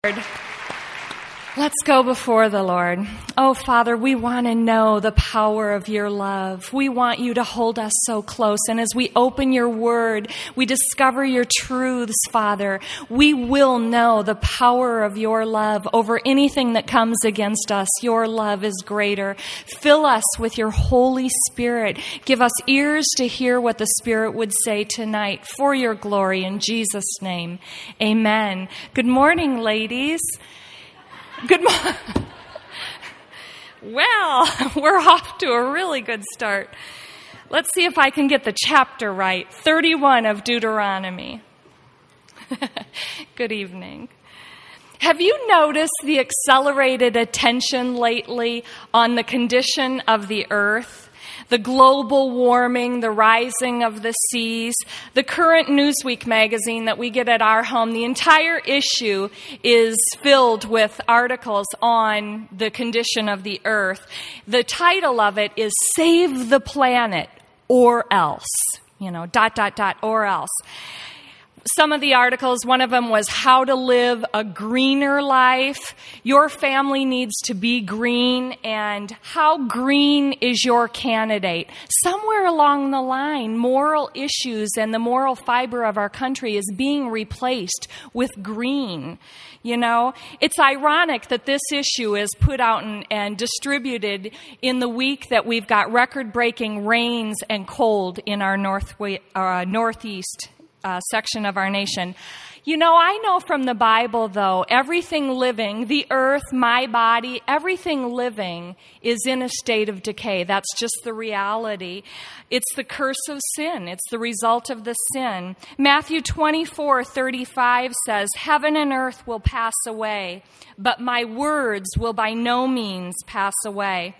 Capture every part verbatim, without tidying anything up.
Lord. Let's go before the Lord. Oh, Father, we want to know the power of your love. We want you to hold us so close. And as we open your word, we discover your truths, Father. We will know the power of your love over anything that comes against us. Your love is greater. Fill us with your Holy Spirit. Give us ears to hear what the Spirit would say tonight for your glory. In Jesus' name, amen. Good morning, ladies. Good morning. Well, we're off to a really good start. Let's see if I can get the chapter right. thirty-one of Deuteronomy. Good evening. Have you noticed the accelerated attention lately on the condition of the earth? The global warming, the rising of the seas, the current Newsweek magazine that we get at our home, the entire issue is filled with articles on the condition of the earth. The title of it is Save the Planet or Else, you know, dot, dot, dot, or else. Some of the articles, one of them was How to Live a Greener Life. Your family needs to be green, and how green is your candidate? Somewhere along the line, moral issues and the moral fiber of our country is being replaced with green. You know, it's ironic that this issue is put out and, and distributed in the week that we've got record-breaking rains and cold in our north, uh, northeast Uh, section of our nation. You know, I know from the Bible, though, everything living, the earth, my body, everything living is in a state of decay. That's just the reality. It's the curse of sin. It's the result of the sin. Matthew twenty-four thirty-five says, "Heaven and earth will pass away, but my words will by no means pass away."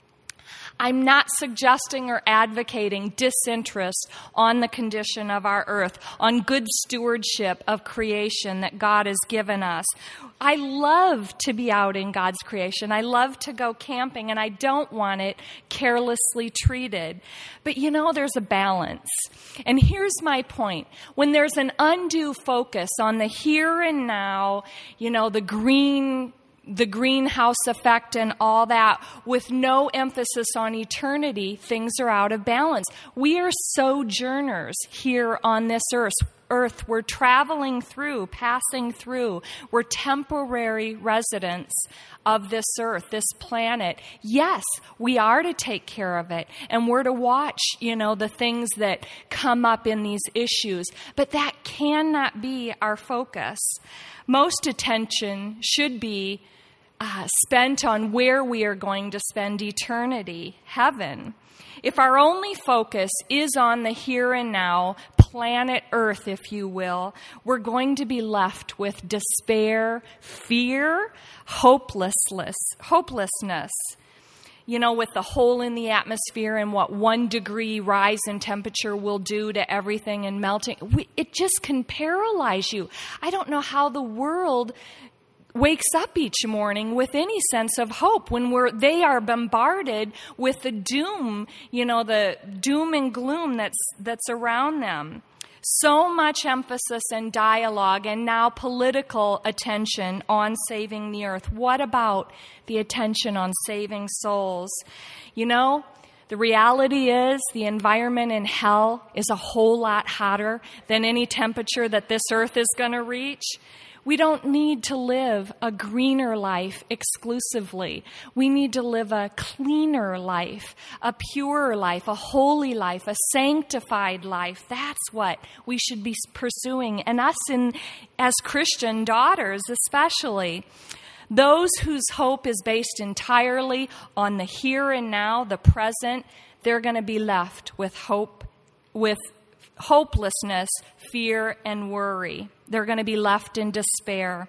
I'm not suggesting or advocating disinterest on the condition of our earth, on good stewardship of creation that God has given us. I love to be out in God's creation. I love to go camping, and I don't want it carelessly treated. But you know, there's a balance. And here's my point. When there's an undue focus on the here and now, you know, the green the greenhouse effect and all that, with no emphasis on eternity, things are out of balance. We are sojourners here on this earth. Earth. We're traveling through, passing through. We're temporary residents of this earth, this planet. Yes, we are to take care of it, and we're to watch, you know, the things that come up in these issues. But that cannot be our focus. Most attention should be uh, spent on where we are going to spend eternity, heaven. If our only focus is on the here and now, planet Earth, if you will, we're going to be left with despair, fear, hopelessness, hopelessness. You know, with the hole in the atmosphere and what one degree rise in temperature will do to everything and melting, we, it just can paralyze you. I don't know how the world wakes up each morning with any sense of hope when we're they are bombarded with the doom, you know, the doom and gloom that's that's around them. So much emphasis and dialogue and now political attention on saving the earth. What about the attention on saving souls? You know, the reality is the environment in hell is a whole lot hotter than any temperature that this earth is going to reach. We don't need to live a greener life exclusively. We need to live a cleaner life, a purer life, a holy life, a sanctified life. That's what we should be pursuing. And us in, as Christian daughters especially, those whose hope is based entirely on the here and now, the present, they're going to be left with hope, with hopelessness, fear, and worry. They're going to be left in despair.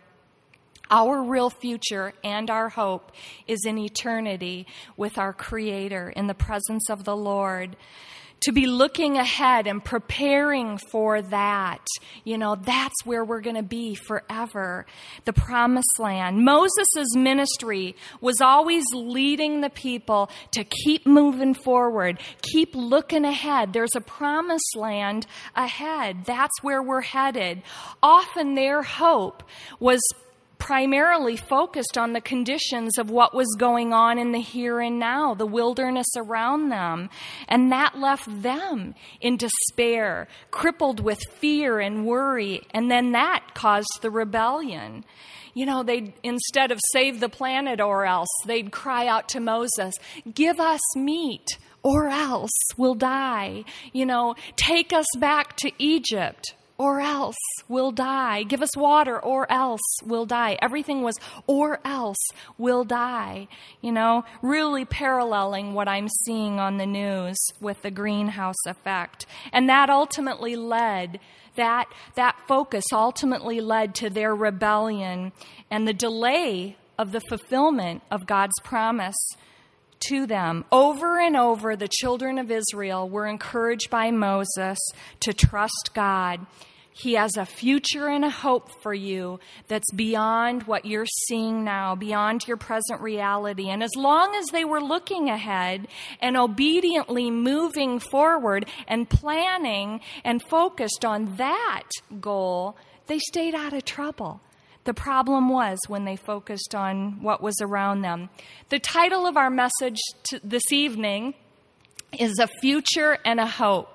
Our real future and our hope is in eternity with our Creator in the presence of the Lord. To be looking ahead and preparing for that, you know, that's where we're going to be forever, the promised land. Moses' ministry was always leading the people to keep moving forward, keep looking ahead. There's a promised land ahead. That's where we're headed. Often their hope was primarily focused on the conditions of what was going on in the here and now, the wilderness around them. And that left them in despair, crippled with fear and worry. And then that caused the rebellion. You know, they'd, instead of save the planet or else, they'd cry out to Moses, give us meat or else we'll die. You know, take us back to Egypt or else we'll die. Give us water or else we'll die. Everything was or else we'll die. You know, really paralleling what I'm seeing on the news with the greenhouse effect. And that ultimately led That, that focus ultimately led to their rebellion and the delay of the fulfillment of God's promise to them. Over and over, the children of Israel were encouraged by Moses to trust God. He has a future and a hope for you that's beyond what you're seeing now, beyond your present reality. And as long as they were looking ahead and obediently moving forward and planning and focused on that goal, they stayed out of trouble. The problem was when they focused on what was around them. The title of our message this evening is A Future and a Hope.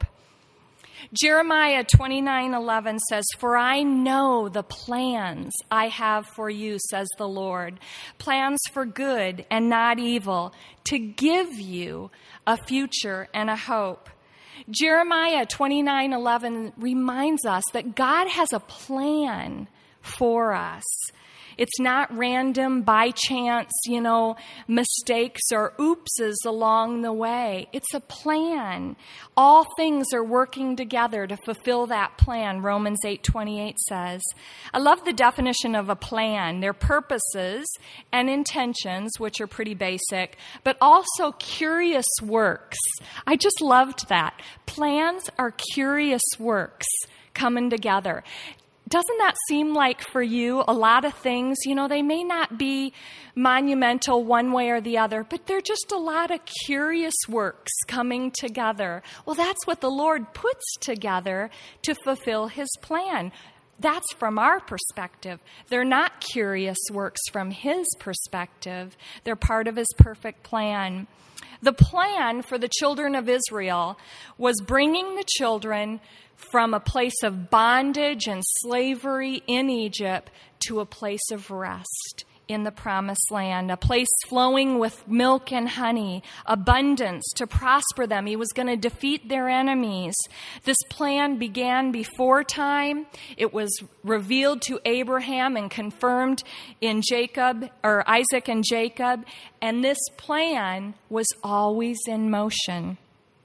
Jeremiah twenty-nine eleven says, for I know the plans I have for you, says the Lord, plans for good and not evil, to give you a future and a hope. Jeremiah twenty-nine eleven reminds us that God has a plan for us. It's not random, by chance, you know, mistakes or oopses along the way. It's a plan. All things are working together to fulfill that plan, Romans eight twenty-eight says. I love the definition of a plan. Their purposes and intentions, which are pretty basic, but also curious works. I just loved that. Plans are curious works coming together. Doesn't that seem like for you a lot of things, you know, they may not be monumental one way or the other, but they're just a lot of curious works coming together. Well, that's what the Lord puts together to fulfill his plan. That's from our perspective. They're not curious works from his perspective. They're part of his perfect plan. The plan for the children of Israel was bringing the children from a place of bondage and slavery in Egypt to a place of rest in the promised land, a place flowing with milk and honey, abundance to prosper them. He was going to defeat their enemies. This plan began before time. It was revealed to Abraham and confirmed in Jacob, or Isaac and Jacob, and this plan was always in motion.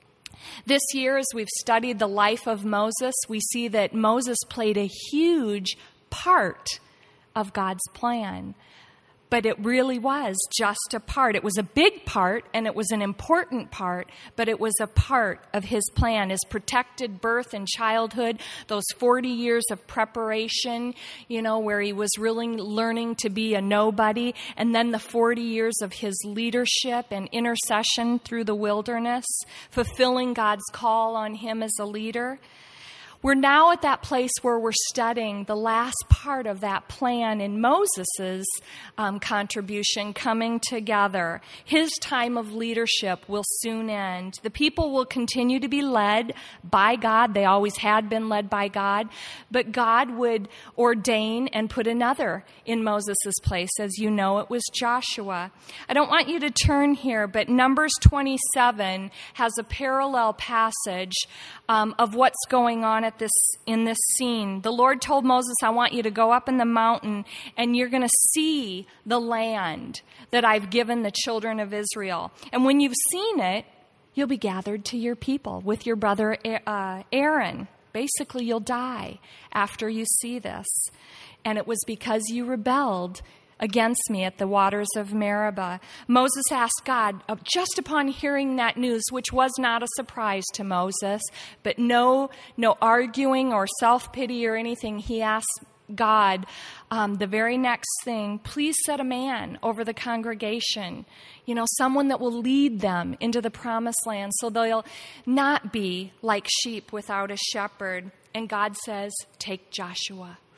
This year, as we've studied the life of Moses, we see that Moses played a huge part of God's plan. But it really was just a part. It was a big part, and it was an important part, but it was a part of his plan, his protected birth and childhood, those forty years of preparation, you know, where he was really learning to be a nobody, and then the forty years of his leadership and intercession through the wilderness, fulfilling God's call on him as a leader. We're now at that place where we're studying the last part of that plan in Moses' um, contribution coming together. His time of leadership will soon end. The people will continue to be led by God. They always had been led by God. But God would ordain and put another in Moses' place. As you know, it was Joshua. I don't want you to turn here, but Numbers twenty-seven has a parallel passage um, of what's going on at this in this scene. The Lord told Moses, I want you to go up in the mountain and you're going to see the land that I've given the children of Israel. And when you've seen it, you'll be gathered to your people with your brother uh, Aaron. Basically, you'll die after you see this. And it was because you rebelled against me at the waters of Meribah. Moses asked God, uh, just upon hearing that news, which was not a surprise to Moses, but no, no arguing or self-pity or anything, he asked God um, the very next thing, please set a man over the congregation, you know, someone that will lead them into the promised land so they'll not be like sheep without a shepherd. And God says, take Joshua.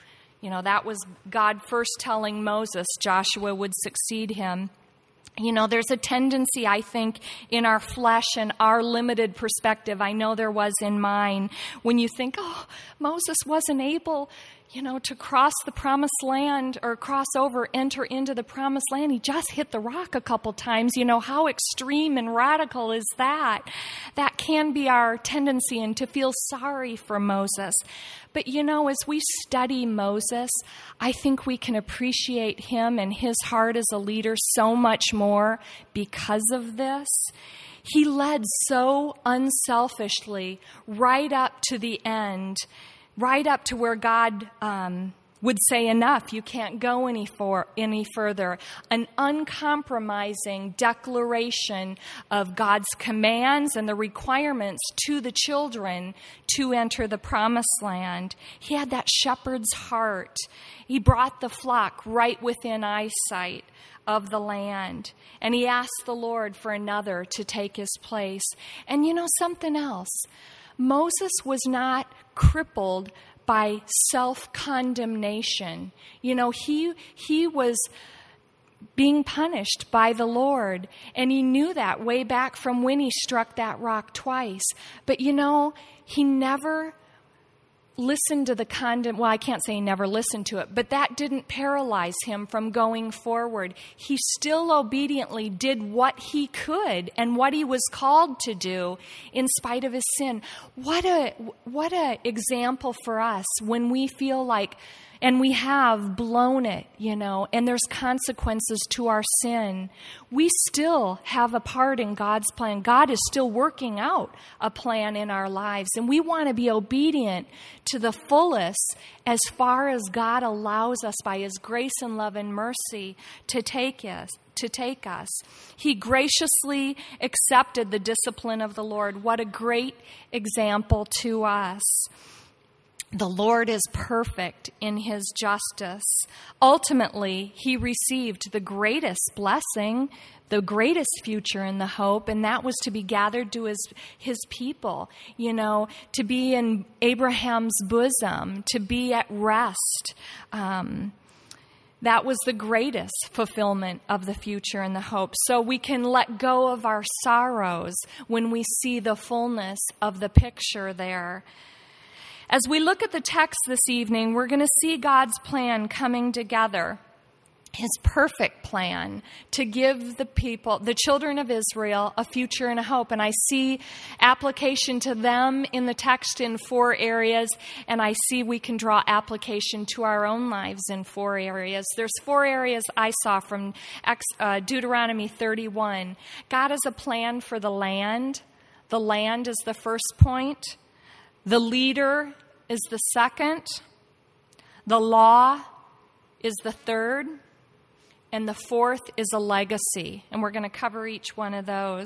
You know, that was God first telling Moses Joshua would succeed him. You know, there's a tendency, I think, in our flesh and our limited perspective, I know there was in mine, when you think, oh, Moses wasn't able, you know, to cross the promised land or cross over, enter into the promised land. He just hit the rock a couple times. You know, how extreme and radical is that? That can be our tendency, and to feel sorry for Moses. But, you know, as we study Moses, I think we can appreciate him and his heart as a leader so much more because of this. He led so unselfishly right up to the end, right up to where God um, would say, enough, you can't go any for any further. An uncompromising declaration of God's commands and the requirements to the children to enter the promised land. He had that shepherd's heart. He brought the flock right within eyesight of the land. And he asked the Lord for another to take his place. And you know something else? Moses was not crippled by self-condemnation. You know, he he was being punished by the Lord, and he knew that way back from when he struck that rock twice. But you know, he never listened to the condemn. Well, I can't say he never listened to it, but that didn't paralyze him from going forward. He still obediently did what he could and what he was called to do in spite of his sin. What a what a example for us when we feel like, and we have blown it, you know, and there's consequences to our sin. We still have a part in God's plan. God is still working out a plan in our lives, and we want to be obedient to the fullest as far as God allows us by his grace and love and mercy to take us. to take us. He graciously accepted the discipline of the Lord. What a great example to us. The Lord is perfect in his justice. Ultimately, he received the greatest blessing, the greatest future and the hope, and that was to be gathered to his, his people, you know, to be in Abraham's bosom, to be at rest. Um, That was the greatest fulfillment of the future and the hope. So we can let go of our sorrows when we see the fullness of the picture there. As we look at the text this evening, we're going to see God's plan coming together. His perfect plan to give the people, the children of Israel, a future and a hope. And I see application to them in the text in four areas, and I see we can draw application to our own lives in four areas. There's four areas I saw from uh, Deuteronomy thirty-one. God has a plan for the land. The land is the first point. The leader is the second. The law is the third. And the fourth is a legacy. And we're going to cover each one of those.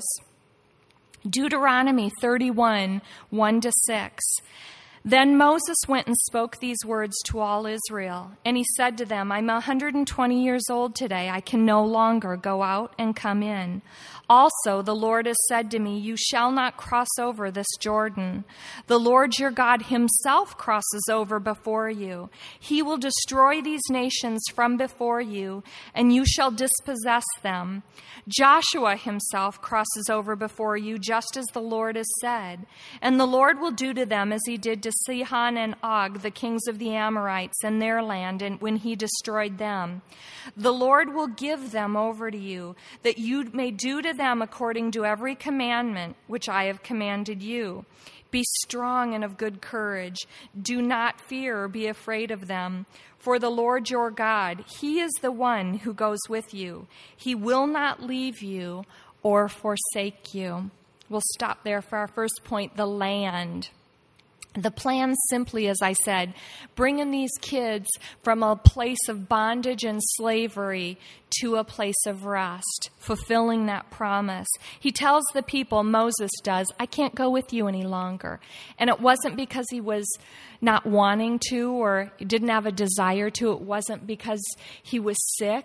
Deuteronomy thirty-one, one to six. Then Moses went and spoke these words to all Israel. And he said to them, I'm one hundred twenty years old today. I can no longer go out and come in. Also, the Lord has said to me, you shall not cross over this Jordan. The Lord your God himself crosses over before you. He will destroy these nations from before you, and you shall dispossess them. Joshua himself crosses over before you, just as the Lord has said. And the Lord will do to them as he did to Sihon and Og, the kings of the Amorites, and their land, and when he destroyed them. The Lord will give them over to you, that you may do to them according to every commandment which I have commanded you. Be strong and of good courage. Do not fear or be afraid of them. For the Lord your God, he is the one who goes with you. He will not leave you or forsake you. We'll stop there for our first point, the land. The plan simply, as I said, bringing these kids from a place of bondage and slavery to a place of rest, fulfilling that promise. He tells the people, Moses does, I can't go with you any longer. And it wasn't because he was not wanting to or didn't have a desire to. It wasn't because he was sick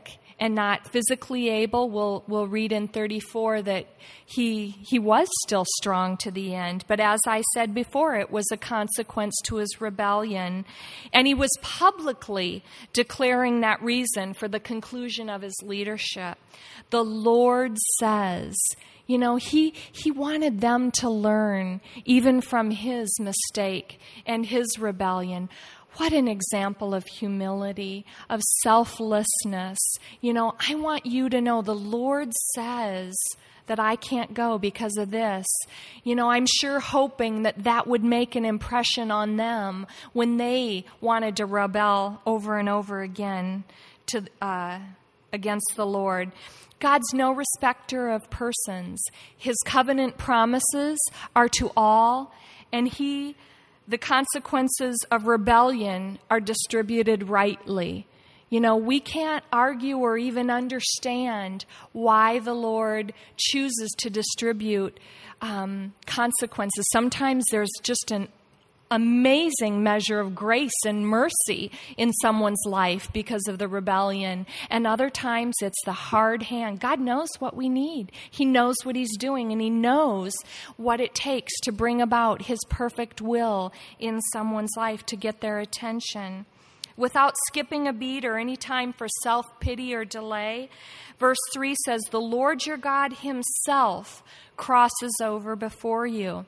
and not physically able. We'll, we'll read in thirty-four that he, he was still strong to the end. But as I said before, it was a consequence to his rebellion. And he was publicly declaring that reason for the conclusion of his leadership. The Lord says, you know, he, he wanted them to learn even from his mistake and his rebellion. What an example of humility, of selflessness. You know, I want you to know the Lord says that I can't go because of this. You know, I'm sure hoping that that would make an impression on them when they wanted to rebel over and over again to uh, against the Lord. God's no respecter of persons. His covenant promises are to all, and he, the consequences of rebellion are distributed rightly. You know, we can't argue or even understand why the Lord chooses to distribute um, consequences. Sometimes there's just an amazing measure of grace and mercy in someone's life because of the rebellion. And other times it's the hard hand. God knows what we need. He knows what he's doing, and he knows what it takes to bring about his perfect will in someone's life to get their attention. Without skipping a beat or any time for self-pity or delay, verse three says, the Lord your God himself crosses over before you.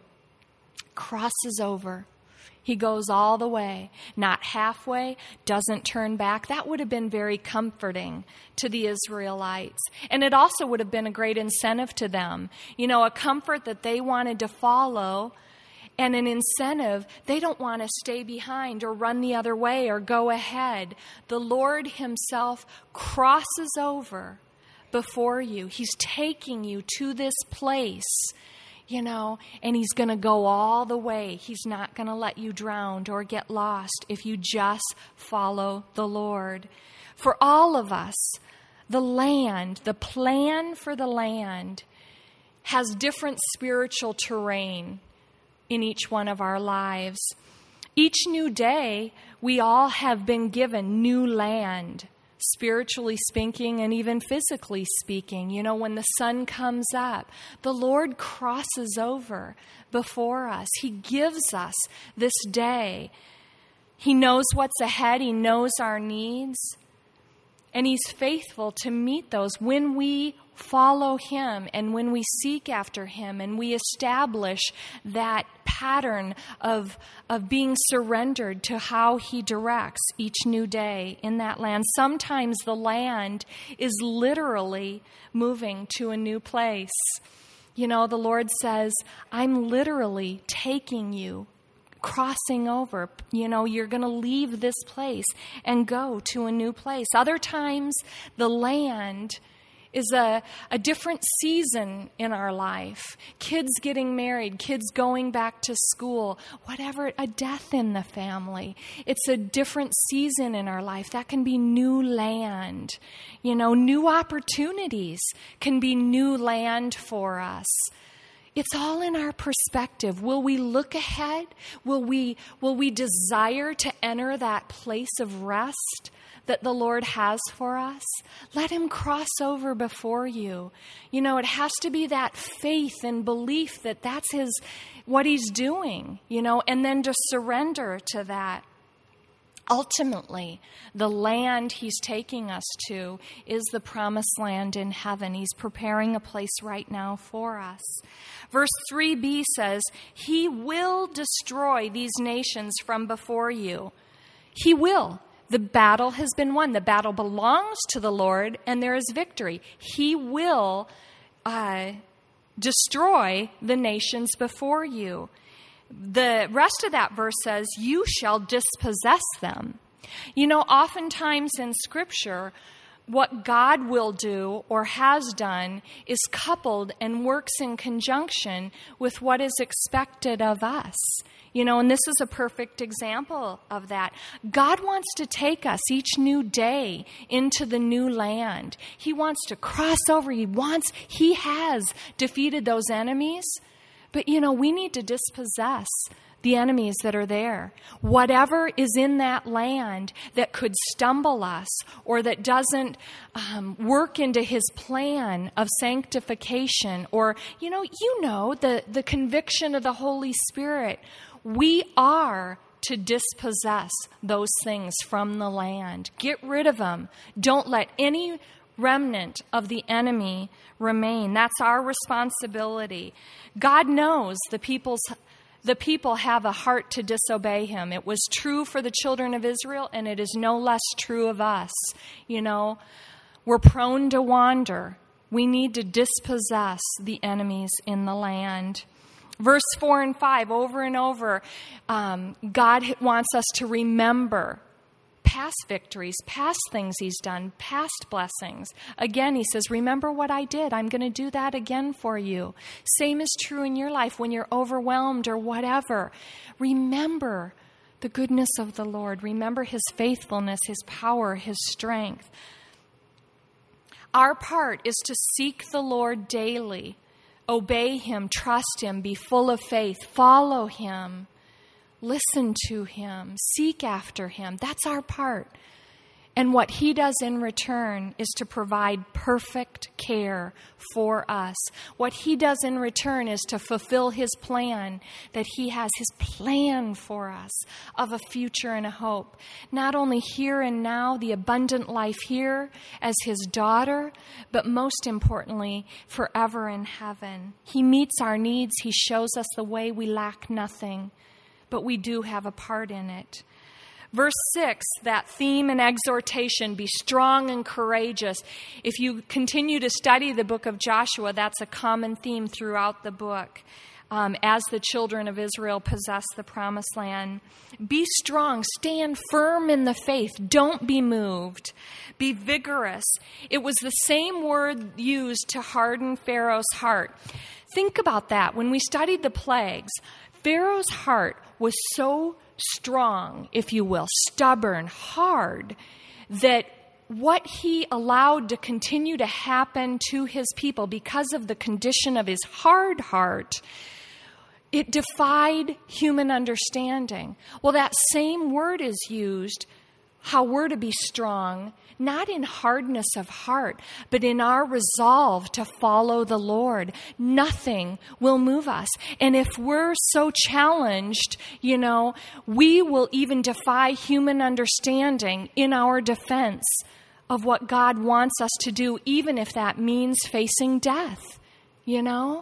Crosses over. He goes all the way, not halfway, doesn't turn back. That would have been very comforting to the Israelites. And it also would have been a great incentive to them. You know, a comfort that they wanted to follow, and an incentive, they don't want to stay behind or run the other way or go ahead. The Lord himself crosses over before you. He's taking you to this place. You know, and he's going to go all the way. He's not going to let you drown or get lost if you just follow the Lord. For all of us, the land, the plan for the land has different spiritual terrain in each one of our lives. Each new day, we all have been given new land, spiritually speaking and even physically speaking. You know, when the sun comes up, the Lord crosses over before us. He gives us this day. He knows what's ahead. He knows our needs. And he's faithful to meet those when we follow him and when we seek after him and we establish that pattern of, of being surrendered to how he directs each new day in that land. Sometimes the land is literally moving to a new place. You know, the Lord says, I'm literally taking you, crossing over. You know, you're going to leave this place and go to a new place. Other times, the land is a, a different season in our life. Kids getting married, kids going back to school, whatever, a death in the family. It's a different season in our life. That can be new land. You know, new opportunities can be new land for us. It's all in our perspective. Will we look ahead? Will we, will we desire to enter that place of rest that the Lord has for us? Let him cross over before you. You know, it has to be that faith and belief that that's his, what he's doing, you know, and then to surrender to that. Ultimately, the land he's taking us to is the promised land in heaven. He's preparing a place right now for us. Verse three b says, he will destroy these nations from before you. He will. The battle has been won. The battle belongs to the Lord, and there is victory. He will uh, destroy the nations before you. The rest of that verse says, you shall dispossess them. You know, oftentimes in Scripture, what God will do or has done is coupled and works in conjunction with what is expected of us. You know, and this is a perfect example of that. God wants to take us each new day into the new land. He wants to cross over. He wants, he has defeated those enemies. But, you know, we need to dispossess the enemies that are there. Whatever is in that land that could stumble us or that doesn't um, work into his plan of sanctification or, you know, you know, the, the conviction of the Holy Spirit, we are to dispossess those things from the land. Get rid of them. Don't let any remnant of the enemy remain. That's our responsibility. God knows the people's the people have a heart to disobey him. It was true for the children of Israel, and it is no less true of us. You know, we're prone to wander. We need to dispossess the enemies in the land. Verse four and five, over and over, um, God wants us to remember past victories, past things he's done, past blessings. Again, he says, remember what I did. I'm going to do that again for you. Same is true in your life when you're overwhelmed or whatever. Remember the goodness of the Lord. Remember his faithfulness, his power, his strength. Our part is to seek the Lord daily, obey him, trust him, be full of faith, follow him. Listen to him. Seek after him. That's our part. And what he does in return is to provide perfect care for us. What he does in return is to fulfill his plan, that he has his plan for us of a future and a hope. Not only here and now, the abundant life here as his daughter, but most importantly, forever in heaven. He meets our needs. He shows us the way. We lack nothing. But we do have a part in it. Verse six, that theme and exhortation, be strong and courageous. If you continue to study the book of Joshua, that's a common theme throughout the book. Um, as the children of Israel possess the promised land. Be strong, stand firm in the faith, don't be moved. Be vigorous. It was the same word used to harden Pharaoh's heart. Think about that. When we studied the plagues, Pharaoh's heart was so strong, if you will, stubborn, hard, that what he allowed to continue to happen to his people because of the condition of his hard heart, it defied human understanding. Well, that same word is used, how we're to be strong, not in hardness of heart, but in our resolve to follow the Lord. Nothing will move us. And if we're so challenged, you know, we will even defy human understanding in our defense of what God wants us to do, even if that means facing death, you know?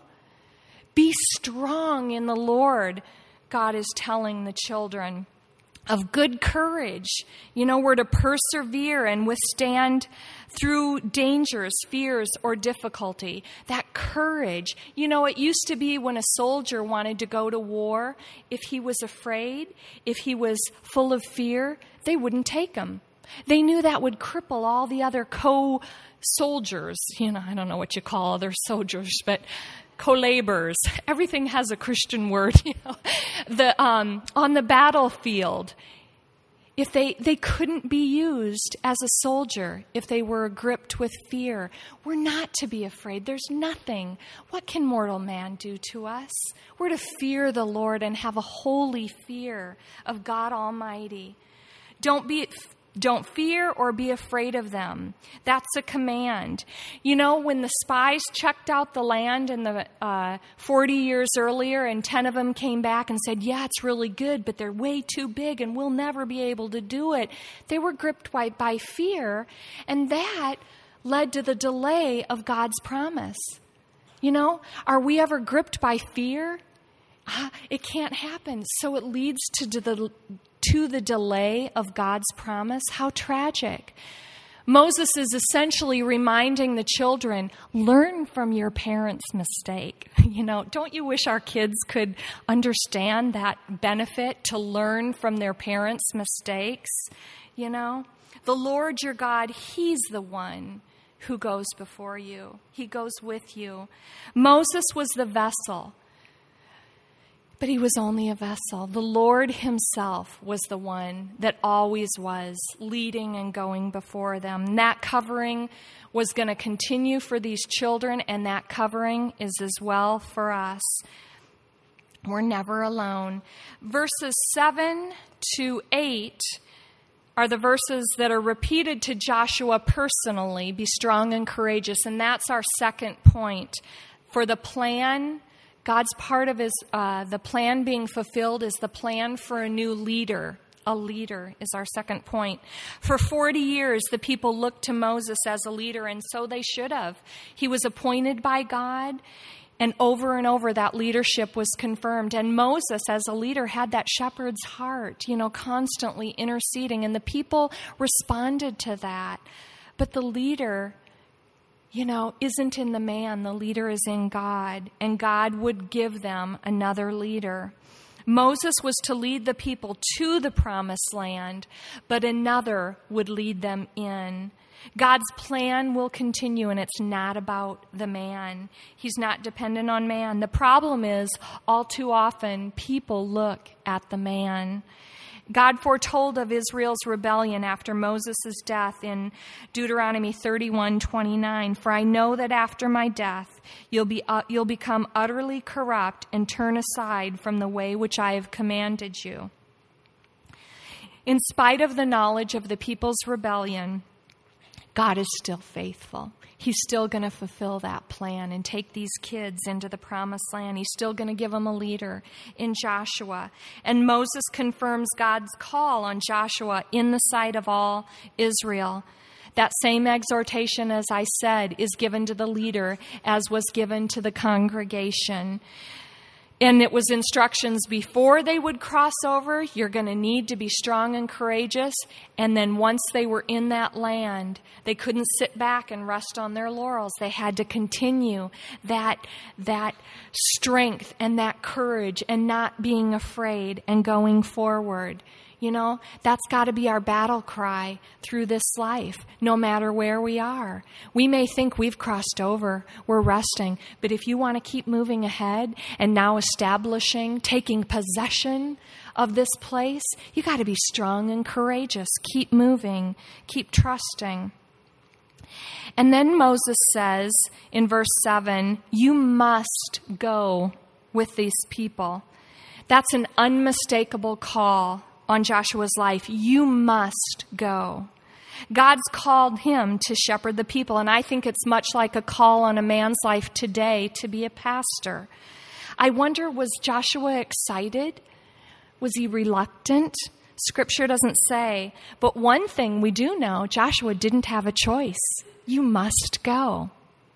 Be strong in the Lord, God is telling the children. Of good courage. You know, we're to persevere and withstand through dangers, fears, or difficulty. That courage. You know, it used to be when a soldier wanted to go to war, if he was afraid, if he was full of fear, they wouldn't take him. They knew that would cripple all the other co-soldiers. You know, I don't know what you call other soldiers, but co-laborers. Everything has a Christian word, you know. The um, on the battlefield, if they they couldn't be used as a soldier if they were gripped with fear. We're not to be afraid. There's nothing. What can mortal man do to us? We're to fear the Lord and have a holy fear of God Almighty. Don't be Don't fear or be afraid of them. That's a command. You know, when the spies checked out the land in the uh, forty years earlier, and ten of them came back and said, yeah, it's really good, but they're way too big and we'll never be able to do it. They were gripped by, by fear, and that led to the delay of God's promise. You know, are we ever gripped by fear? Uh, it can't happen. So it leads to the to the delay of God's promise. How tragic. Moses is essentially reminding the children, learn from your parents' mistake. You know, don't you wish our kids could understand that benefit to learn from their parents' mistakes? You know, the Lord your God, he's the one who goes before you. He goes with you. Moses was the vessel. But he was only a vessel. The Lord himself was the one that always was leading and going before them. And that covering was going to continue for these children, and that covering is as well for us. We're never alone. Verses seven to eight are the verses that are repeated to Joshua personally. Be strong and courageous. And that's our second point. For the plan, God's part of his, uh, the plan being fulfilled is the plan for a new leader. A leader is our second point. For forty years, the people looked to Moses as a leader, and so they should have. He was appointed by God, and over and over that leadership was confirmed. And Moses, as a leader, had that shepherd's heart, you know, constantly interceding, and the people responded to that. But the leader, you know, isn't in the man. The leader is in God, and God would give them another leader. Moses was to lead the people to the promised land, but another would lead them in. God's plan will continue, and it's not about the man. He's not dependent on man. The problem is, all too often, people look at the man. God foretold of Israel's rebellion after Moses' death in Deuteronomy thirty-one twenty-nine. For I know that after my death, you'll be uh, you'll become utterly corrupt and turn aside from the way which I have commanded you. In spite of the knowledge of the people's rebellion, God is still faithful. He's still going to fulfill that plan and take these kids into the promised land. He's still going to give them a leader in Joshua. And Moses confirms God's call on Joshua in the sight of all Israel. That same exhortation, as I said, is given to the leader as was given to the congregation. And it was instructions before they would cross over. You're going to need to be strong and courageous. And then once they were in that land, they couldn't sit back and rest on their laurels. They had to continue that, that strength and that courage and not being afraid and going forward. You know, that's got to be our battle cry through this life, no matter where we are. We may think we've crossed over, we're resting, but if you want to keep moving ahead and now establishing, taking possession of this place, you got to be strong and courageous. Keep moving, keep trusting. And then Moses says in verse seven, you must go with these people. That's an unmistakable call on Joshua's life. You must go. God's called him to shepherd the people, and I think it's much like a call on a man's life today to be a pastor. I wonder, was Joshua excited? Was he reluctant? Scripture doesn't say. But one thing we do know, Joshua didn't have a choice. You must go.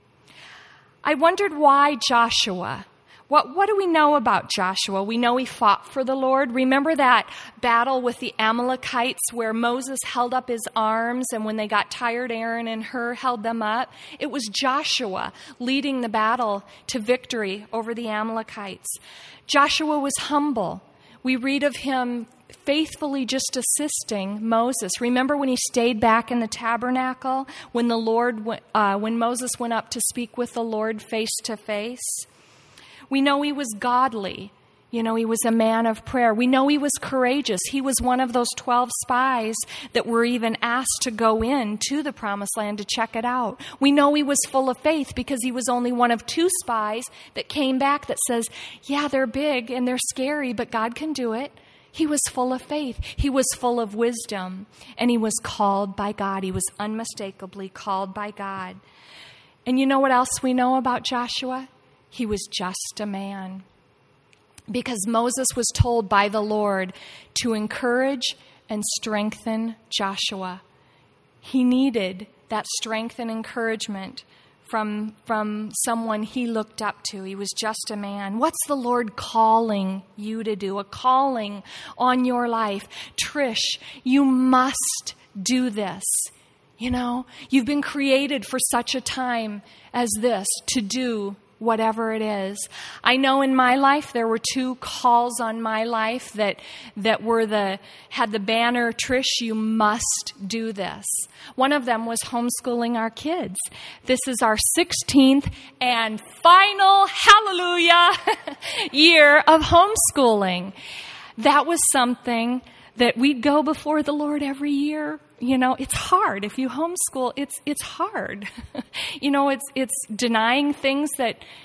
I wondered why Joshua. What, what do we know about Joshua? We know he fought for the Lord. Remember that battle with the Amalekites where Moses held up his arms, and when they got tired, Aaron and Hur held them up? It was Joshua leading the battle to victory over the Amalekites. Joshua was humble. We read of him faithfully just assisting Moses. Remember when he stayed back in the tabernacle when the Lord, uh, when Moses went up to speak with the Lord face to face? We know he was godly. You know, he was a man of prayer. We know he was courageous. He was one of those twelve spies that were even asked to go in to the promised land to check it out. We know he was full of faith because he was only one of two spies that came back that says, yeah, they're big and they're scary, but God can do it. He was full of faith. He was full of wisdom, and he was called by God. He was unmistakably called by God. And you know what else we know about Joshua? He was just a man. Because Moses was told by the Lord to encourage and strengthen Joshua. He needed that strength and encouragement from, from someone he looked up to. He was just a man. What's the Lord calling you to do? A calling on your life. Trish, you must do this. You know, you've been created for such a time as this to do whatever it is. I know in my life there were two calls on my life that that were the had the banner, Trish, you must do this. One of them was homeschooling our kids. This is our sixteenth and final, hallelujah, year of homeschooling. That was something that we'd go before the Lord every year. You know, it's hard. If you homeschool, it's it's hard. You know, it's it's denying things that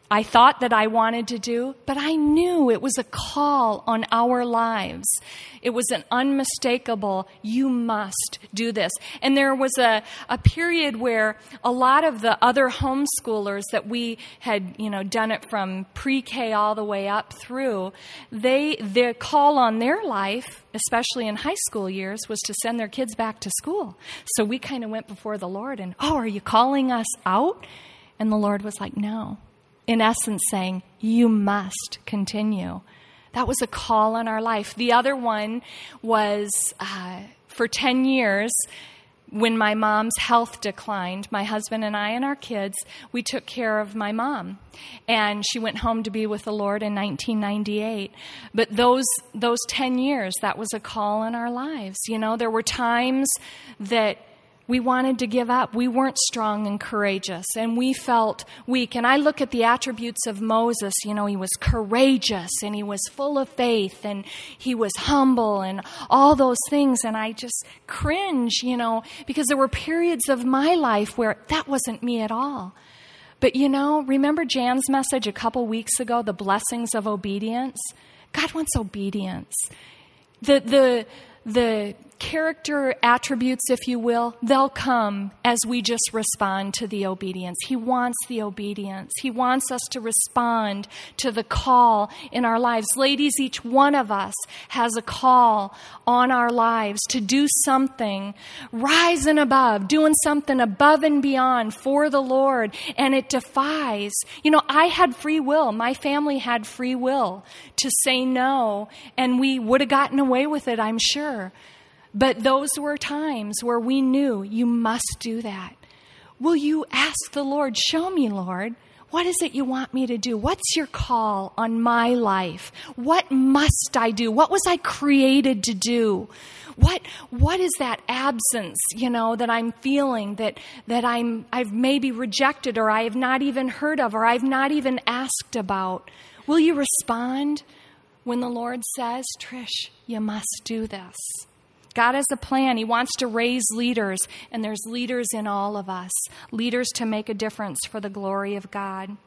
I thought that I wanted to do, but I knew it was a call on our lives. It was an unmistakable, you must do this. And there was a, a period where a lot of the other homeschoolers that we had, you know, done it from pre-K all the way up through, they, their call on their life, especially in high school years, was to send their kids back to school. So we kind of went before the Lord and, oh, are you calling us out? And the Lord was like, no. In essence, saying, you must continue. That was a call on our life. The other one was uh, for ten years, when my mom's health declined, my husband and I and our kids, we took care of my mom. And she went home to be with the Lord in nineteen ninety-eight. But those those ten years, that was a call in our lives. You know, there were times that we wanted to give up. We weren't strong and courageous, and we felt weak. And I look at the attributes of Moses. You know, he was courageous, and he was full of faith, and he was humble, and all those things. And I just cringe, you know, because there were periods of my life where that wasn't me at all. But, you know, remember Jan's message a couple weeks ago, the blessings of obedience? God wants obedience. The, the, the character attributes, if you will, they'll come as we just respond to the obedience. He wants the obedience. He wants us to respond to the call in our lives. Ladies, each one of us has a call on our lives to do something, rise and above, doing something above and beyond for the Lord. And it defies, you know, I had free will. My family had free will to say no, and we would have gotten away with it, I'm sure. But those were times where we knew you must do that. Will you ask the Lord, show me, Lord, what is it you want me to do? What's your call on my life? What must I do? What was I created to do? What what is that absence, you know, that I'm feeling that that I'm I've maybe rejected, or I have not even heard of, or I've not even asked about? Will you respond when the Lord says, Trish, you must do this? God has a plan. He wants to raise leaders, and there's leaders in all of us, leaders to make a difference for the glory of God.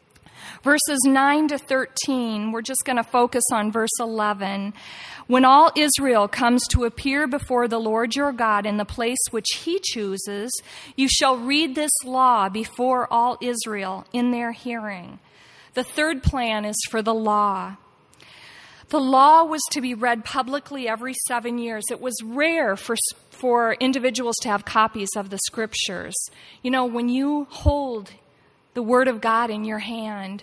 Verses nine to thirteen, we're just going to focus on verse eleven. When all Israel comes to appear before the Lord your God in the place which he chooses, you shall read this law before all Israel in their hearing. The third plan is for the law. The law was to be read publicly every seven years. It was rare for for individuals to have copies of the scriptures. You know, when you hold the Word of God in your hand,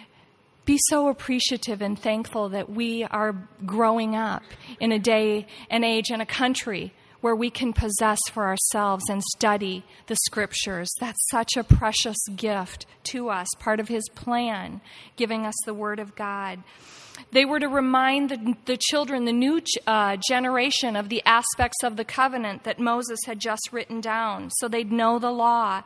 be so appreciative and thankful that we are growing up in a day and age and a country where we can possess for ourselves and study the scriptures. That's such a precious gift to us, part of his plan, giving us the Word of God. They were to remind the, the children, the new uh, generation, of the aspects of the covenant that Moses had just written down, so they'd know the law.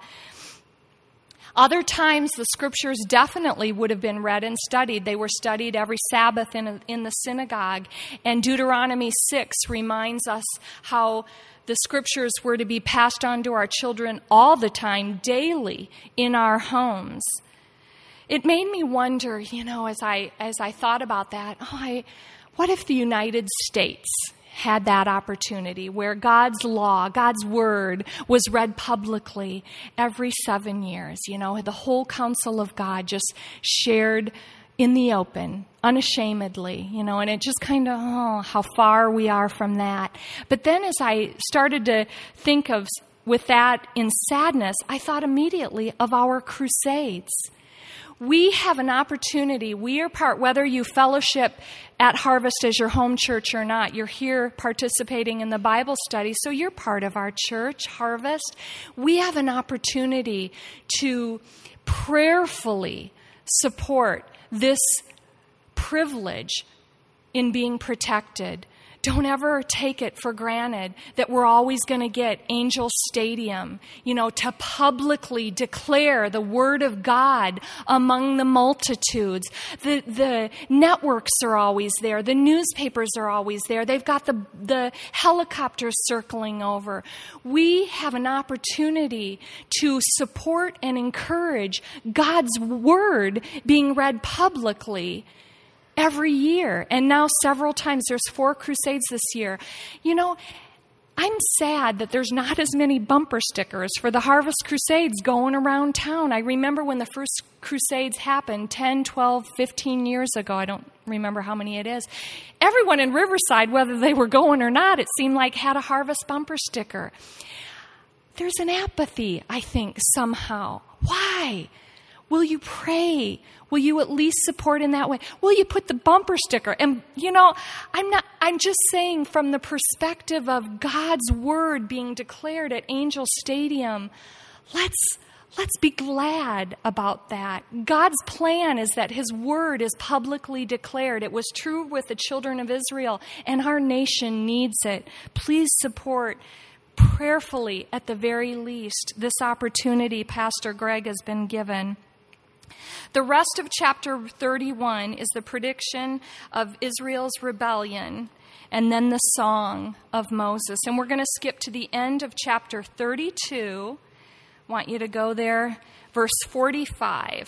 Other times, the scriptures definitely would have been read and studied. They were studied every Sabbath in, a, in the synagogue. And Deuteronomy six reminds us how the scriptures were to be passed on to our children all the time, daily, in our homes. It made me wonder, you know, as I as I thought about that, oh, I, what if the United States had that opportunity where God's law, God's word was read publicly every seven years? You know, the whole counsel of God just shared in the open, unashamedly, you know, and it just kind of, oh, how far we are from that. But then as I started to think of, with that in sadness, I thought immediately of our crusades. We have an opportunity. We are part, whether you fellowship at Harvest as your home church or not, you're here participating in the Bible study, so you're part of our church, Harvest. We have an opportunity to prayerfully support this privilege in being protected, Don't ever take it for granted that we're always going to get Angel Stadium, you know, to publicly declare the Word of God among the multitudes. The the networks are always there. The newspapers are always there. They've got the, the helicopters circling over. We have an opportunity to support and encourage God's Word being read publicly every year. And now several times. There's four crusades this year. You know, I'm sad that there's not as many bumper stickers for the Harvest Crusades going around town. I remember when the first crusades happened ten, twelve, fifteen years ago. I don't remember how many it is. Everyone in Riverside, whether they were going or not, it seemed like had a Harvest bumper sticker. There's an apathy, I think, somehow. Why? Will you pray? Will you at least support in that way? Will you put the bumper sticker? And, you know, I'm not, I'm just saying from the perspective of God's Word being declared at Angel Stadium, let's, let's be glad about that. God's plan is that His Word is publicly declared. It was true with the children of Israel, and our nation needs it. Please support prayerfully, at the very least, this opportunity Pastor Greg has been given. The rest of chapter thirty-one is the prediction of Israel's rebellion and then the song of Moses. And we're going to skip to the end of chapter thirty-two. I want you to go there, verse forty-five.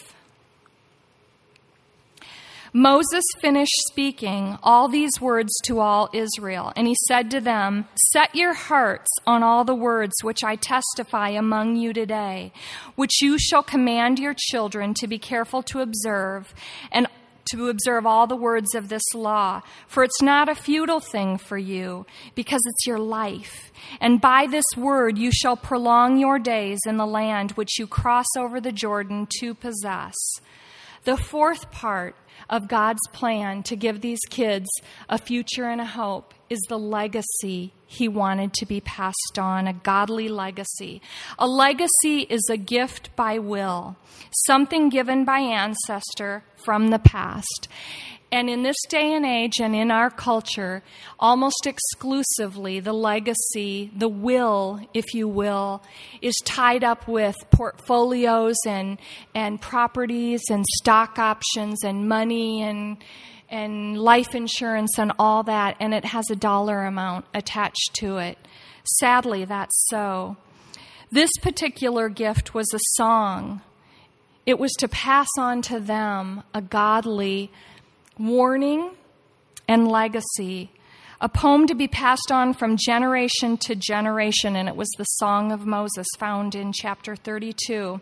Moses finished speaking all these words to all Israel, and he said to them, "Set your hearts on all the words which I testify among you today, which you shall command your children to be careful to observe, and to observe all the words of this law. For it's not a futile thing for you, because it's your life. And by this word you shall prolong your days in the land which you cross over the Jordan to possess." The fourth part of God's plan to give these kids a future and a hope is the legacy He wanted to be passed on, a godly legacy. A legacy is a gift by will, something given by ancestor from the past. And in this day and age and in our culture, almost exclusively the legacy, the will, if you will, is tied up with portfolios and and properties and stock options and money and and life insurance and all that, and it has a dollar amount attached to it. Sadly, that's so. This particular gift was a song. It was to pass on to them a godly warning and legacy, a poem to be passed on from generation to generation, and it was the Song of Moses found in chapter thirty-two.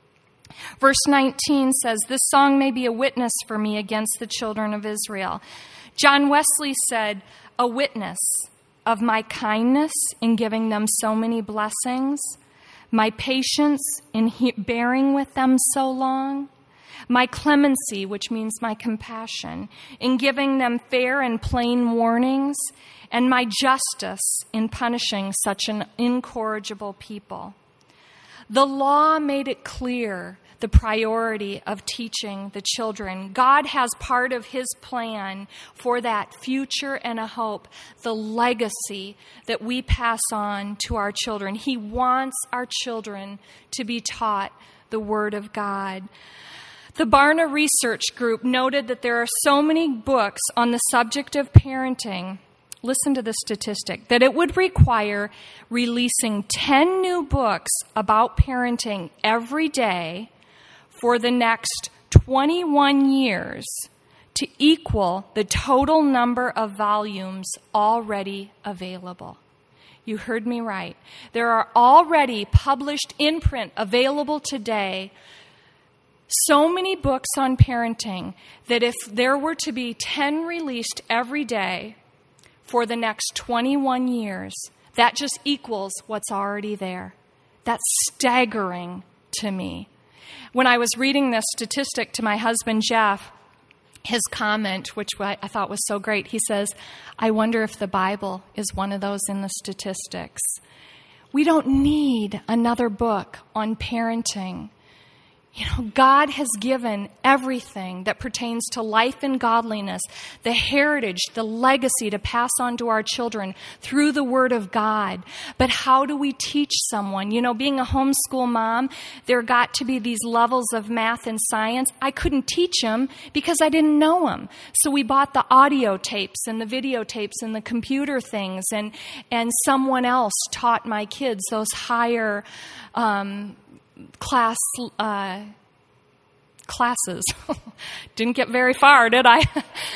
Verse nineteen says, "This song may be a witness for me against the children of Israel." John Wesley said, "A witness of my kindness in giving them so many blessings, my patience in he- bearing with them so long, my clemency," which means my compassion, "in giving them fair and plain warnings, and my justice in punishing such an incorrigible people." The law made it clear the priority of teaching the children. God has part of His plan for that future and a hope, the legacy that we pass on to our children. He wants our children to be taught the Word of God. The Barna Research Group noted that there are so many books on the subject of parenting, listen to this statistic, that it would require releasing ten new books about parenting every day for the next twenty-one years to equal the total number of volumes already available. You heard me right. There are already published in print available today so many books on parenting that if there were to be ten released every day for the next twenty-one years, that just equals what's already there. That's staggering to me. When I was reading this statistic to my husband, Jeff, his comment, which I thought was so great, he says, "I wonder if the Bible is one of those in the statistics." We don't need another book on parenting. You know, God has given everything that pertains to life and godliness, the heritage, the legacy to pass on to our children through the Word of God. But how do we teach someone? You know, being a homeschool mom, there got to be these levels of math and science. I couldn't teach them because I didn't know them. So we bought the audio tapes and the videotapes and the computer things, and, and someone else taught my kids those higher um class uh, classes. Didn't get very far, did I?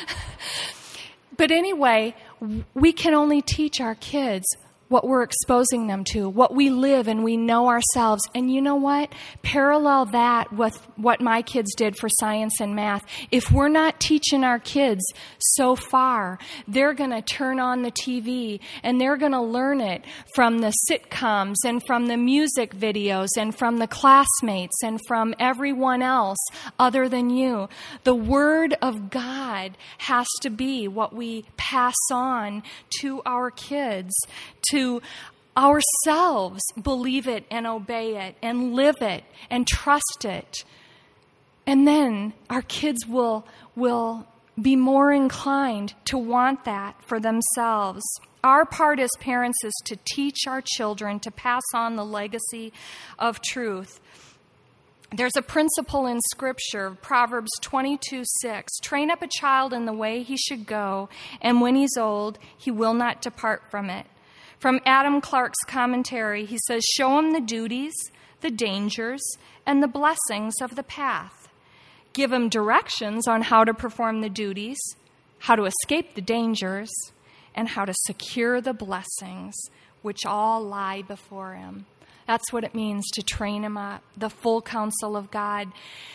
But anyway, we can only teach our kids what we're exposing them to, what we live and we know ourselves. And you know what? Parallel that with what my kids did for science and math. If we're not teaching our kids so far, they're going to turn on the T V and they're going to learn it from the sitcoms and from the music videos and from the classmates and from everyone else other than you. The Word of God has to be what we pass on to our kids, to ourselves believe it and obey it and live it and trust it. And then our kids will, will be more inclined to want that for themselves. Our part as parents is to teach our children to pass on the legacy of truth. There's a principle in Scripture, Proverbs twenty-two six. Train up a child in the way he should go, and when he's old, he will not depart from it. From Adam Clark's commentary, he says, show him the duties, the dangers, and the blessings of the path. Give him directions on how to perform the duties, how to escape the dangers, and how to secure the blessings, which all lie before him. That's what it means to train him up, the full counsel of God.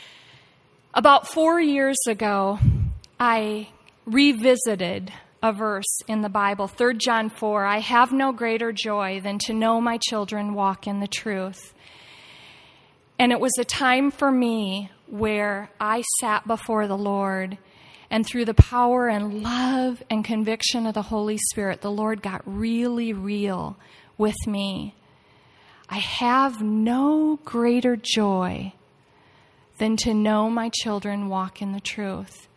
About four years ago, I revisited a verse in the Bible, Third John four, I have no greater joy than to know my children walk in the truth. And it was a time for me where I sat before the Lord, and through the power and love and conviction of the Holy Spirit, the Lord got really real with me. I have no greater joy than to know my children walk in the truth.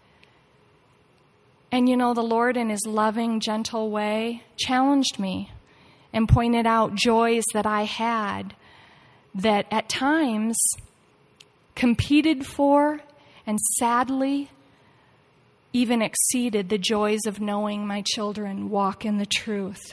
And you know, the Lord in His loving, gentle way challenged me and pointed out joys that I had that at times competed for and sadly even exceeded the joys of knowing my children walk in the truth.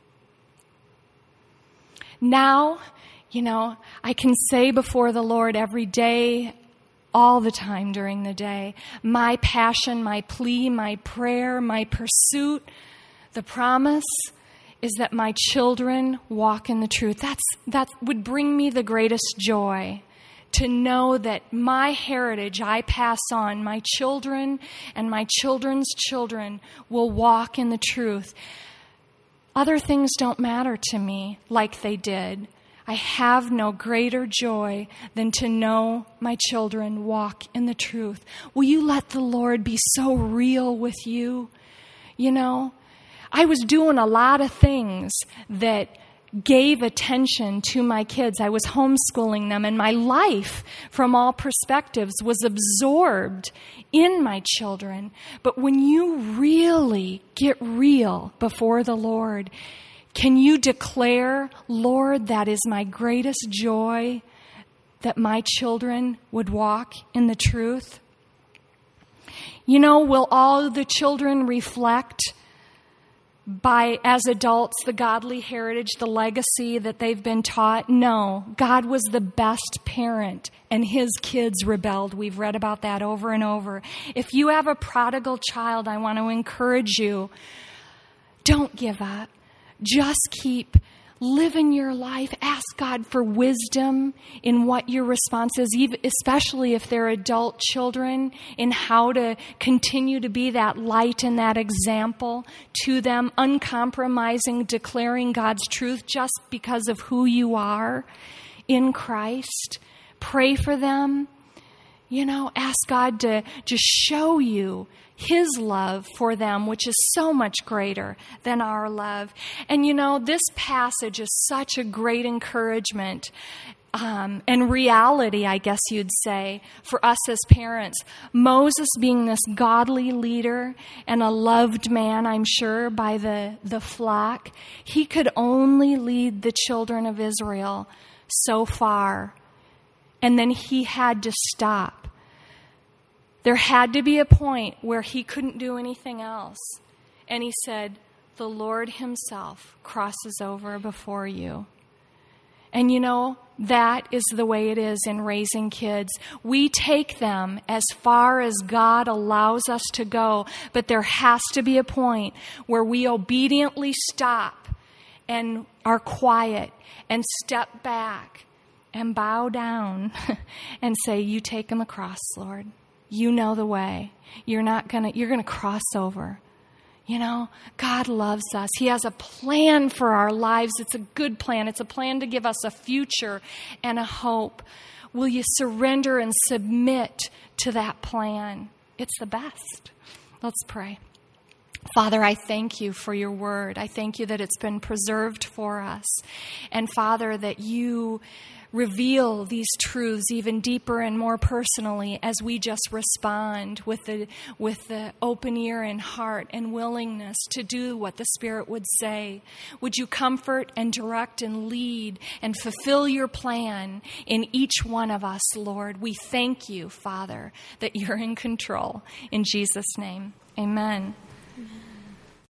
Now, you know, I can say before the Lord every day, all the time during the day, my passion, my plea, my prayer, my pursuit, the promise is that my children walk in the truth. That's, that would bring me the greatest joy, to know that my heritage I pass on, my children and my children's children will walk in the truth. Other things don't matter to me like they did. I have no greater joy than to know my children walk in the truth. Will you let the Lord be so real with you? You know, I was doing a lot of things that gave attention to my kids. I was homeschooling them, and my life, from all perspectives, was absorbed in my children. But when you really get real before the Lord, can you declare, Lord, that is my greatest joy, that my children would walk in the truth? You know, will all the children reflect by, as adults, the godly heritage, the legacy that they've been taught? No. God was the best parent, and His kids rebelled. We've read about that over and over. If you have a prodigal child, I want to encourage you, don't give up. Just keep living your life. Ask God for wisdom in what your response is, especially if they're adult children, in how to continue to be that light and that example to them, uncompromising, declaring God's truth just because of who you are in Christ. Pray for them. You know, ask God to just show you His love for them, which is so much greater than our love. And you know, this passage is such a great encouragement Um, and reality, I guess you'd say, for us as parents. Moses being this godly leader and a loved man, I'm sure, by the, the flock, he could only lead the children of Israel so far. And then he had to stop. There had to be a point where he couldn't do anything else. And he said, the Lord himself crosses over before you. And you know, that is the way it is in raising kids. We take them as far as God allows us to go, but there has to be a point where we obediently stop and are quiet and step back and bow down and say, you take them across, Lord. You know the way. You're not gonna, you're gonna cross over. You know, God loves us. He has a plan for our lives. It's a good plan. It's a plan to give us a future and a hope. Will you surrender and submit to that plan? It's the best. Let's pray. Father, I thank you for your word. I thank you that it's been preserved for us. And Father, that you reveal these truths even deeper and more personally as we just respond with the with the open ear and heart and willingness to do what the Spirit would say. Would you comfort and direct and lead and fulfill your plan in each one of us, Lord? We thank you, Father, that you're in control. In Jesus' name, amen.